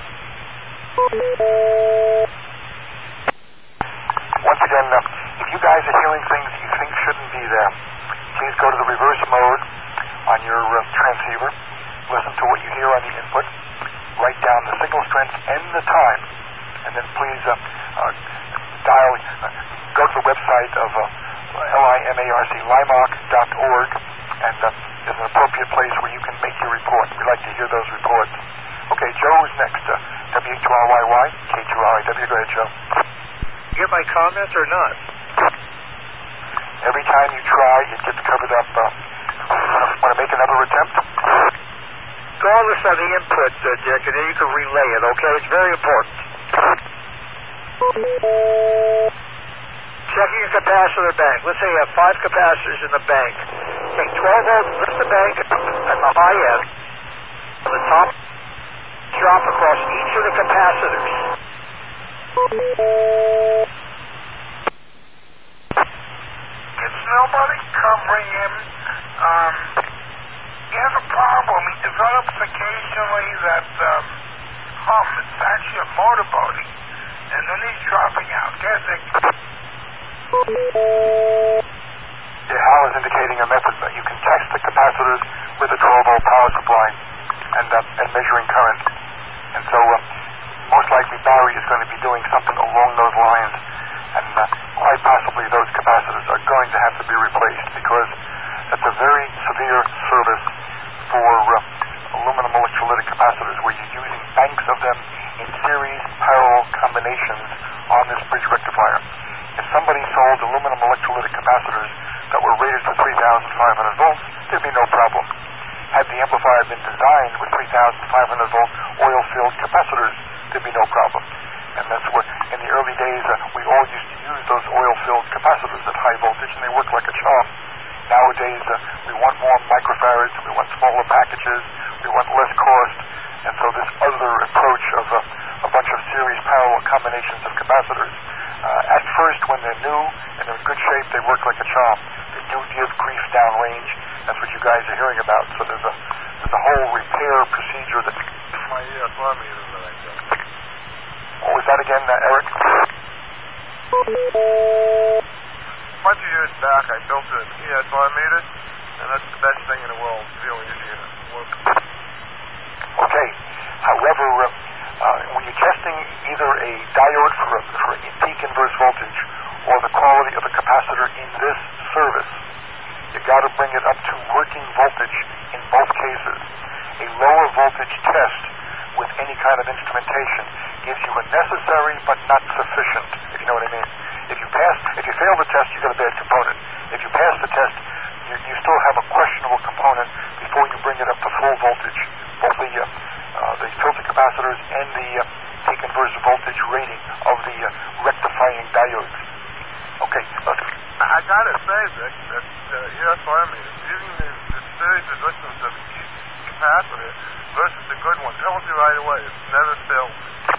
Once again, uh, if you guys are hearing things you think shouldn't be there, please go to the reverse mode on your uh, transceiver, listen to what you hear on the input, write down the signal strength and the time, and then please uh, uh, dial, uh, go to the website of uh, L I M A R C, limarc dot org, and uh, there's an appropriate place where you can make your report. We'd like to hear those reports. Okay, Joe's next. Uh, W two R Y Y, K two R I W. Go ahead, Joe.
You get my comment or not?
Every time you try, it gets covered up. Uh, want to make another attempt?
Call this on the input, uh, Dick, and then you can relay it, okay? It's very important. Checking a capacitor bank. Let's say you have five capacitors in the bank. Take twelve volts, lift the bank at the high end. On the top, drop across each of the capacitors.
It's nobody covering him. Um, he has a problem. He develops occasionally that um, hum. It's actually a motorboating. And then he's dropping out. Guess it.
Yeah, Hal is indicating a method that you can test the capacitors with a twelve volt power supply and, uh, and measuring current. And so uh, most likely Barry is going to be doing something along those lines. And uh, quite possibly those capacitors are going to have to be replaced because that's a very severe service for uh, aluminum electrolytic capacitors where you're using banks of them in series parallel combinations on this bridge rectifier. If somebody sold aluminum electrolytic capacitors that were rated for three thousand five hundred volts, there'd be no problem. Had the amplifier been designed with three thousand five hundred volt oil-filled capacitors, there'd be no problem. And that's what, in the early days, uh, we all used to use those oil-filled capacitors at high voltage, and they work like a charm. Nowadays, uh, we want more microfarads, we want smaller packages, we want less cost, and so this other approach of uh, a bunch of series parallel combinations of capacitors, uh, at first, when they're new and they're in good shape, they work like a charm. They do give grief downrange. That's what you guys are hearing about. So there's a there's a whole repair procedure that...
My E S R meter that I got.
What was that again, uh, Eric?
A bunch of years back, I built an E S R meter, and that's the best thing in the world. It's real easy to work.
Okay. However, uh, uh, when you're testing either a diode for a, for a peak inverse voltage or the quality of a capacitor in this service, you got to bring it up to working voltage in both cases. A lower voltage test with any kind of instrumentation gives you a necessary but not sufficient, if you know what I mean. If you pass, if you fail the test, you got a bad component. If you pass the test, you, you still have a questionable component before you bring it up to full voltage. Both the uh, uh, the filter capacitors and the uh, peak inverse voltage rating of the uh, rectifying diodes. Okay, let's...
I gotta say, Rick, that the E S R meter, using the, the series resistance of each capacitor versus the good one, tells you right away. It's never failed.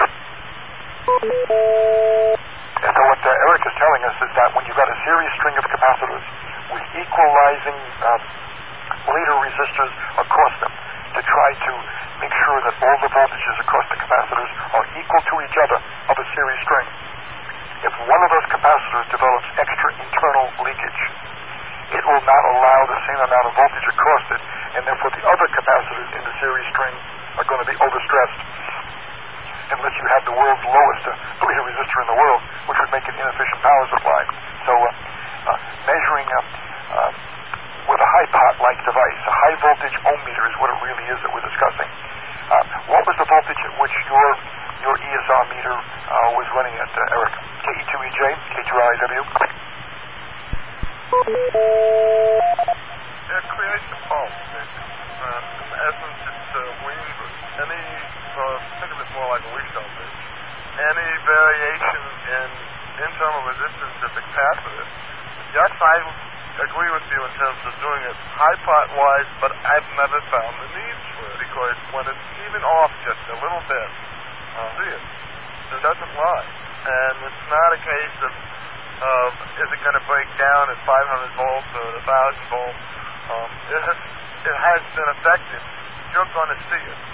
And so what uh, Eric is telling us is that when you've got a series string of capacitors with equalizing um, leader resistors across them to try to make sure that all the voltages across the capacitors are equal to each other of a series string, if one of those capacitors develops extra internal leakage, it will not allow the same amount of voltage across it, and therefore the other capacitors in the series string are going to be overstressed. Unless you have the world's lowest uh, leader resistor in the world, which would make an inefficient power supply. So uh, uh, measuring uh, uh, with a high pot-like device, a high voltage ohm meter is what it really is that we're discussing. Uh, what was the voltage at which your your E S R meter uh, was running at, uh, Eric? K E two E J, K two R I W?
It creates a pulse. Um, in essence, it's a Wien bridge. Any, uh, think of it more like a Weishall bridge. Any variation in internal resistance of the capacitor. Yes, I agree with you in terms of doing it high pot-wise, but I've never found the need for it because when it's even off just a little bit, uh, see it. It doesn't lie. And it's not a case of, of is it going to break down at five hundred volts or one thousand volts. Um, it, has, it has been effective. You're going to see it.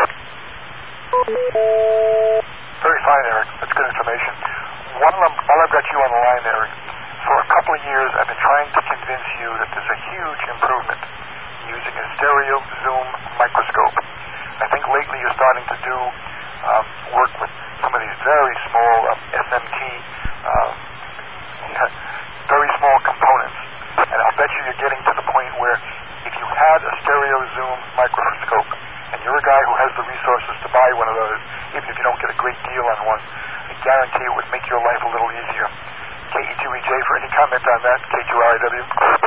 Very fine, Eric. That's good information. While, I'm, while I've got you on the line, Eric, for a couple of years I've been trying to convince you that there's a huge improvement in using a stereo zoom microscope. I think lately you're starting to do um, work with some of these very small um, S M T, um, very small components. And I'll bet you you're getting to the point where if you had a stereo zoom microscope, and you're a guy who has the resources to buy one of those, even if you don't get a great deal on one, I guarantee it would make your life a little easier. K E two E J, for any comment on that? K two R I W?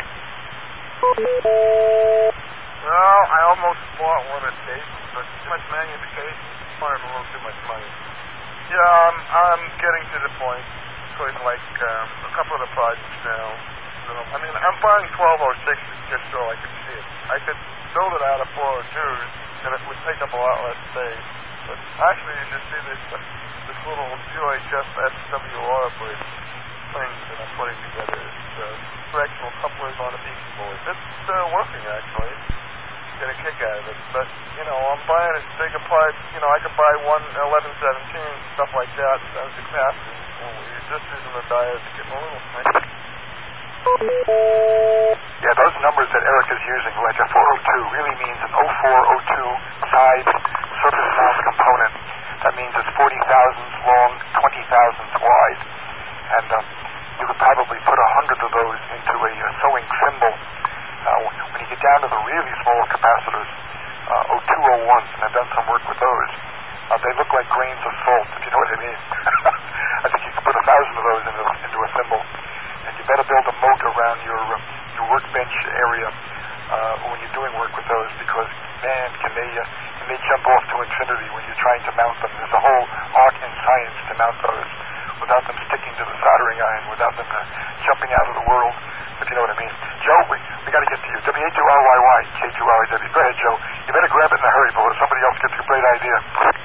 Well, I almost bought one at Dayton, but too much magnification, required a little too much money. Yeah, I'm, I'm getting to the point, because like um, a couple of the projects now, you know, I mean, I'm buying twelve oh sixes just so I could see it. I could build it out of four oh twos, and it would take up a lot less space. But actually, you should see this, uh, this little U H F S W R bridge thing that I'm putting together. It's uh, directional couplers on a beacon board. It's uh, working, actually. Get a kick out of it. But, you know, I'm buying as big a part, you know, I could buy one eleven seventeen, stuff like that, and the capacity. You're just using the diodes to get a little thing.
Yeah, those numbers that Eric is using, like a four oh two, really means an oh four oh two size surface mount component. That means it's forty thousandths long, twenty thousandths wide. And um, you could really small capacitors, uh, O two O ones, and I've done some work with those. Uh, they look like grains of salt, if you know what I mean. I think you can put a thousand of those into, into a thimble. And you better build a moat around your uh, your workbench area uh, when you're doing work with those, because, man, can they, uh, can they jump off to infinity when you're trying to mount them. There's a whole art and science to mount those without them sticking to the soldering iron, without them uh, jumping out of the world, if you know what I mean. Joe, we, we got to get to you. W A two R Y Y, K two R I W. Go ahead, Joe. You better grab it in a hurry before somebody else gets a great idea.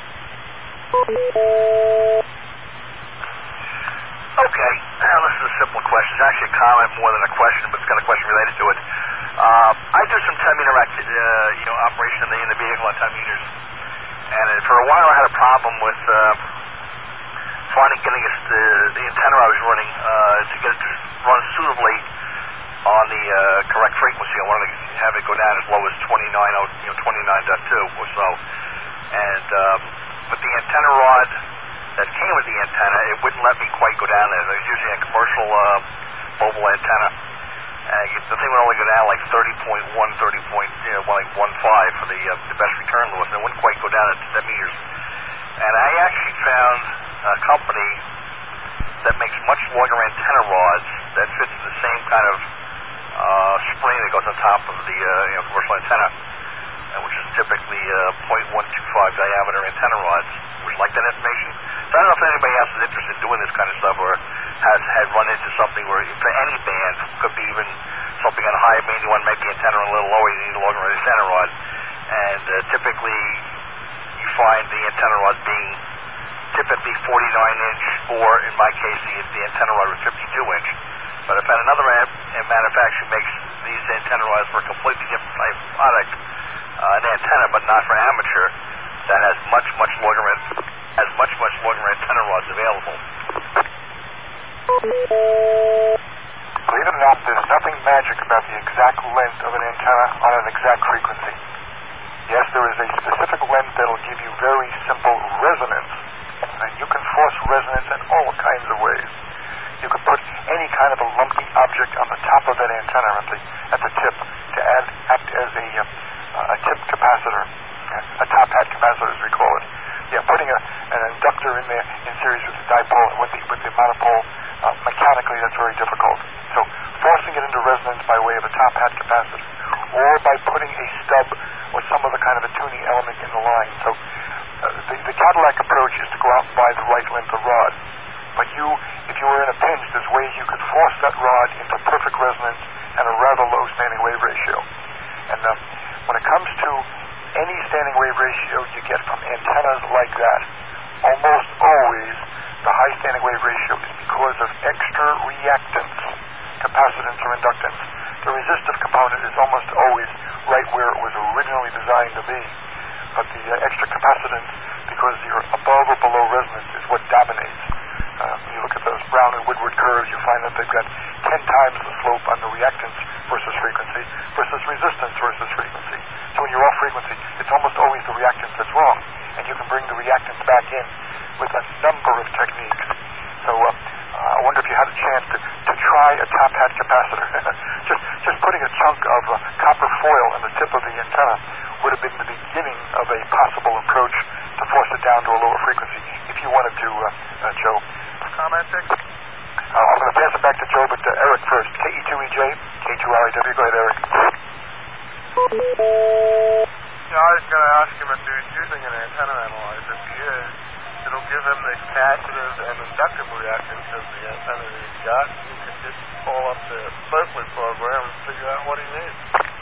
Okay, now this is a simple question. It's actually a comment more than a question, but it's got a question related to it. Uh, I do some ten meter acti- uh, you know, operation in the, in the vehicle on ten meters, and uh, for a while I had a problem with uh, finding getting it, the, the antenna I was running uh, to get it to run suitably on the uh, correct frequency. I wanted to have it go down as low as twenty-nine, you know, twenty-nine point two or so, and um, with the antenna rod that came with the antenna, it wouldn't let me quite go down there. I was using a commercial uh, mobile antenna, and you, the thing would only go down like thirty point one, thirty point, you know, like one point five for the, uh, the best return loss, and it wouldn't quite go down at ten meters. And I actually found a company that makes much longer antenna rods that fits the same kind of uh, spring that goes on top of the uh, you know, commercial antenna, uh, which is typically uh, zero point one two five diameter antenna rods. Would you like that information? So I don't know if anybody else is interested in doing this kind of stuff, or has had run into something where for any band, could be even something on a high band, you want to make the antenna a little lower, you need a longer antenna rod. And uh, typically you find the antenna rod being typically forty-nine inch, or in my case the, the antenna rod was fifty-two inch. But I found another man, manufacturer makes these antenna rods for a completely different type of product, uh, an antenna, but not for amateur, that has much, much longer, has much, much longer antenna rods available.
Believe it or not, there's nothing magic about the exact length of an antenna on an exact frequency. Yes, there is a specific length that will give you very simple resonance, and you can force resonance in all kinds of ways. You could put any kind of a lumpy object on the top of that antenna at the, at the tip to add, act as a, uh, a tip capacitor, a top hat capacitor as we call it. Yeah, putting a, an inductor in there in series with the dipole, with the, with the monopole, uh, mechanically that's very difficult. So forcing it into resonance by way of a top hat capacitor, or by putting a stub or some other kind of a tuning element in the line. So uh, the, the Cadillac approach is to go out and buy the right length of rod. But you, if you were in a pinch, there's ways you could force that rod into perfect resonance and a rather low standing wave ratio. And uh, when it comes to any standing wave ratio you get from antennas like that, almost always the high standing wave ratio is because of extra reactance, capacitance or inductance. The resistive component is almost always right where it was originally designed to be. But the uh, extra capacitance, because you're above or below resonance, is what dominates. Uh, when you look at those Brown and Woodward curves, you find that they've got ten times the slope on the reactance versus frequency versus resistance versus frequency. So when you're off frequency, it's almost always the reactance that's wrong. And you can bring the reactance back in with a number of techniques. So uh, uh, I wonder if you had a chance to, to try a top hat capacitor. just, just putting a chunk of uh, copper foil in the tip of the antenna would have been the beginning of a possible approach to force it down to a lower frequency, if you wanted to, uh, uh, Joe.
Commenting?
Uh, I'm going to pass it back to Joe, but uh, Eric first. K E two E J, K two R I W. Go ahead, Eric.
Yeah, I was going to ask him if he was using an antenna analyzer. If he is, it'll give him the capacitive and inductive reactance of the antenna that he's got. He can just pull up the Berkeley program and figure out what he needs.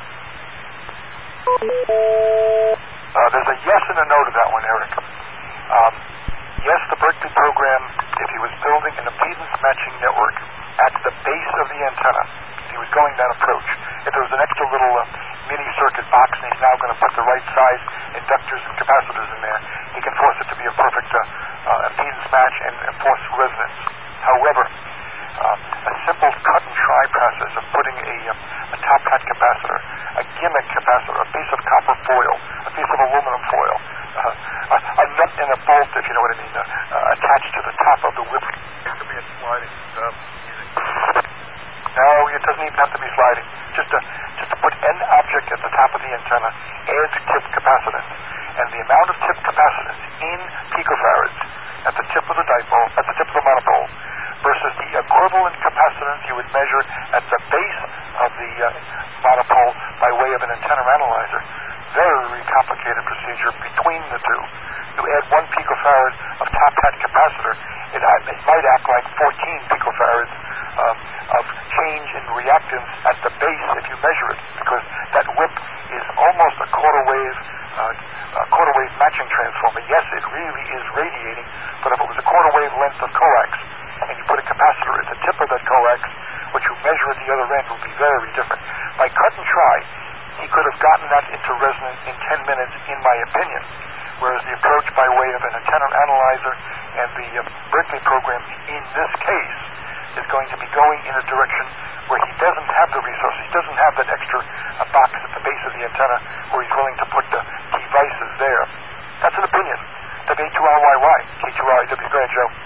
Uh, there's a yes and a no to that one, Eric. Um, yes, the Berkeley program, if he was building an impedance matching network at the base of the antenna, if he was going that approach, if there was an extra little uh, mini circuit box and he's now going to put the right size inductors and capacitors in there, he can force it to be a perfect uh, uh, impedance match and, and force resonance. However, uh, a simple cut and try process of putting a, uh, a top hat capacitor, a gimmick capacitor, a piece of copper foil, a piece of aluminum foil, uh, a, a nut and a bolt, if you know what I mean, uh, uh, attached to the top of the whip.
It could be a sliding stub.
No, it doesn't even have to be sliding. Just to, just to put N object at the top of the antenna adds tip capacitance. And the amount of tip capacitance in picofarads at the tip of the dipole, at the tip of the monopole, versus the equivalent capacitance you would measure at the base of the uh, monopole by way of an antenna analyzer. Very complicated procedure between the two. You add one picofarad of top hat capacitor, it, it might act like fourteen picofarads um, of change in reactance at the base if you measure it, because that whip is almost a quarter wave, uh, a quarter wave matching transformer. Yes, it really is radiating, but if it was a quarter wave length of coax, and you put a capacitor at the tip of that coax, what you measure at the other end will be very different. By cut and try, he could have gotten that into resonance in ten minutes, in my opinion, whereas the approach by way of an antenna analyzer and the uh, Berkeley program in this case is going to be going in a direction where he doesn't have the resources, he doesn't have that extra uh, box at the base of the antenna where he's willing to put the devices there. That's an opinion. W A two R Y Y, K two R I W. Go ahead, Joe.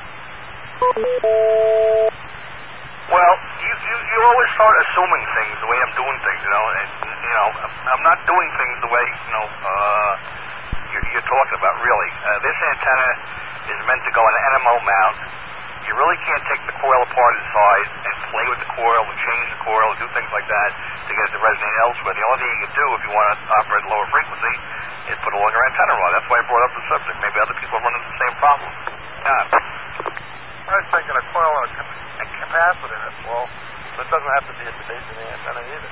Well, you, you you always start assuming things the way I'm doing things, you know, and, you know, I'm, I'm not doing things the way, you know, uh, you're, you're talking about, really. Uh, this antenna is meant to go on an N M O mount. You really can't take the coil apart inside and play with the coil and change the coil and do things like that to get it to resonate elsewhere. The only thing you can do if you want to operate at lower frequency is put a longer antenna on. That's why I brought up the subject. Maybe other people are running the same problem. Yeah.
I was thinking a coil and a, cap- a capacitor in it, well, but it doesn't have to be at the base of the antenna either.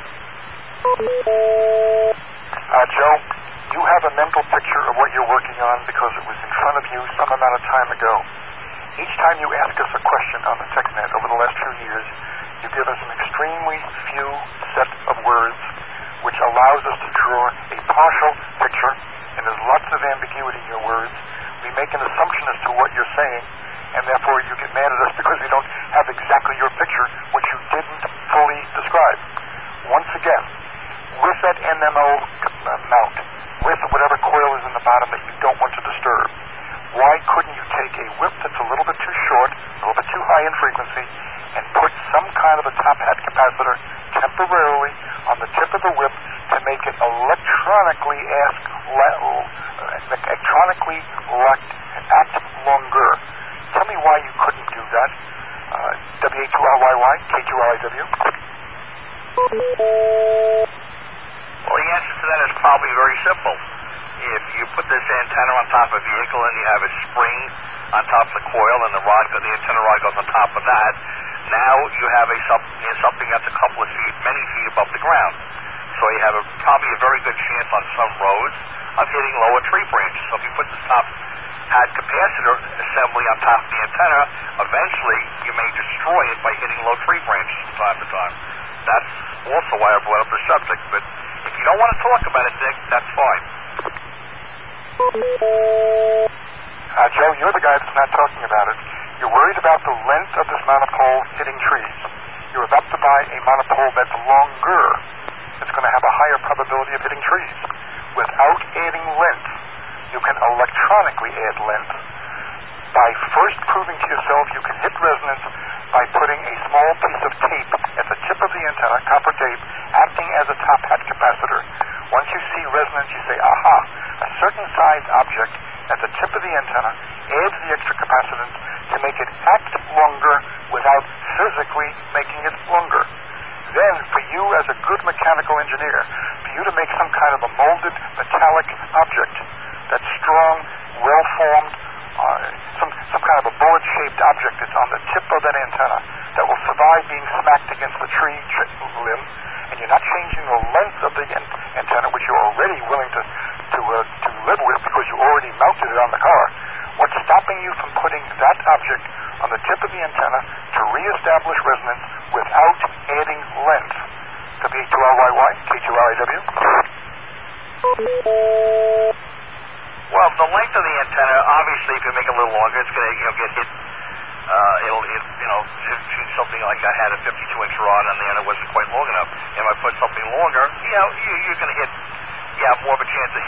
Uh, Joe, you have a mental picture of what you're working on because it was in front of you some amount of time ago. Each time you ask us a question on the TechNet over the last few years, you give us an extremely few set of words which allows us to draw a partial picture, and there's lots of ambiguity in your words. We make an assumption as to what you're saying, and therefore you get mad at us because we don't have exactly your picture, which you didn't fully describe. Once again, with that N M O mount, with whatever coil is in the bottom that you don't want to disturb, why couldn't you take a whip that's a little bit too short, a little bit too high in frequency, and put some kind of a top hat capacitor temporarily on the tip of the whip to make it electronically ask, electronically locked, act longer? Tell me why you couldn't do that. Uh, W A two R Y Y, K two R I W.
Well, the answer to that is probably very simple. If you put this antenna on top of a vehicle and you have a spring on top of the coil and the rod, the antenna rod goes on top of that, now you have a something that's a couple of feet, many feet above the ground. So you have a, probably a very good chance on some roads of hitting lower tree branches. So if you put this top hat capacitor assembly on top of the antenna, eventually you may destroy it by hitting low tree branches from time to time. That's also why I brought up the subject. But if you don't want to talk about it, Dick, that's fine.
Uh, Joe, you're the guy that's not talking about it. You're worried about the length of this monopole hitting trees. You're about to buy a monopole that's longer. It's going to have a higher probability of hitting trees. Without adding length, you can electronically add length by first proving to yourself you can hit resonance by putting a small piece of tape at the tip of the antenna, copper tape, acting as a top hat capacitor. Once you see resonance, you say, aha, a certain size object at the tip of the antenna adds the extra capacitance to make it act longer without physically making it longer. Then, for you as a good mechanical engineer, for you to make some kind of a molded metallic object that's strong, well-formed, uh, some, some kind of a bullet-shaped object that's on the tip of that antenna that will survive being smacked against the tree limb, and you're not changing the length of the an- antenna, which you're already willing to to, uh, to live with because you already mounted it on the car. What's stopping you from putting that object on the tip of the antenna to reestablish resonance without adding length? W A two R Y Y, K two R I W.
Well, the length of the antenna, obviously, if you make it a little longer, it's going to, you know, get hit. Uh, it'll, it, you know, shoot something like I had a fifty-two inch rod on there and it wasn't quite long enough. If I put something longer, you know, you, you're going to hit, you have more of a chance of